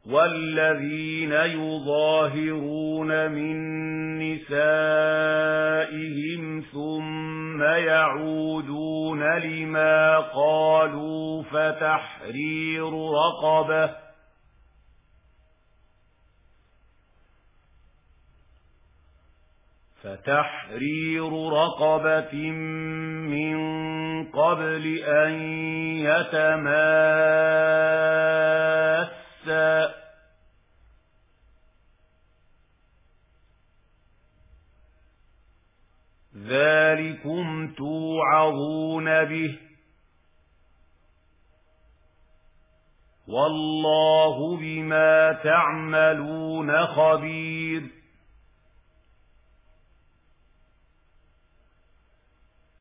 والذين يظاهرون من نسائهم ثم يعودون لما قالوا فتحرير رقبة من قبل أن يتماسا، ذلكم توعظون به، والله بما تعملون خبير.